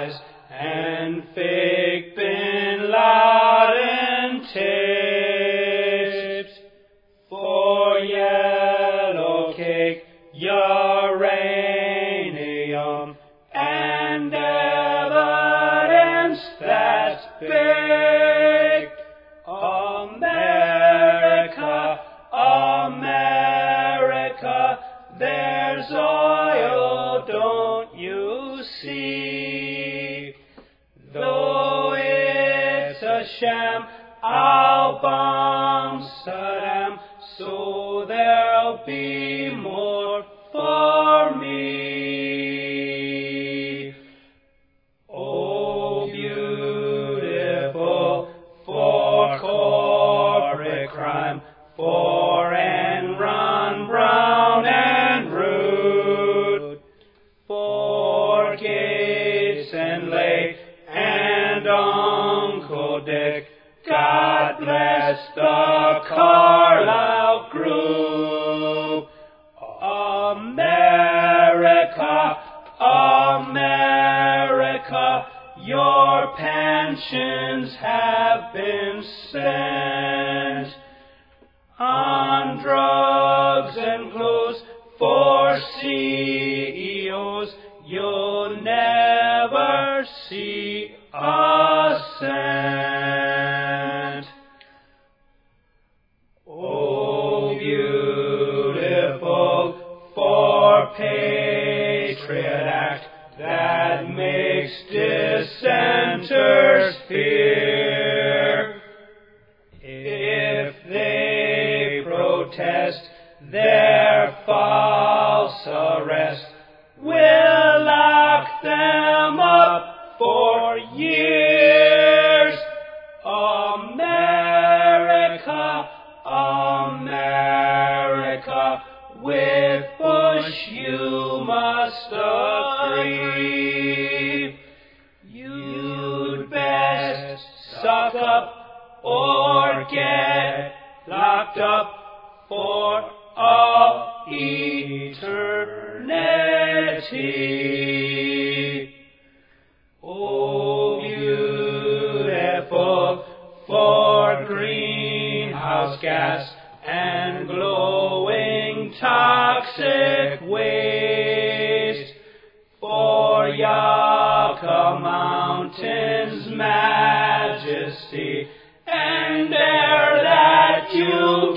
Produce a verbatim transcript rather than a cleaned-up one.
lies, and fake Bin Laden tapes. For yellow cake, uranium, and evidence that's baked. America, America, there's oil, don't you see? Though it's a sham, I'll bomb Saddam, so there'll be more for me. Oh, beautiful for corporate crime, for Enron, Brown and Root, for Gates and Lake and Uncle Dick. God bless the Carlyle Group. America, America, your pensions have been spent on drugs and clothes for C E Os. You'll never see a cent. Oh, beautiful for Patriot Act that makes dissenters fear. If they protest their false arrest, we'll lock them up for years. America, America, with Bush you must agree. You'd best suck up or get locked up for all eternity. Oh, beautiful for greenhouse gas and glowing toxic waste, for Yucca Mountain's majesty and air that you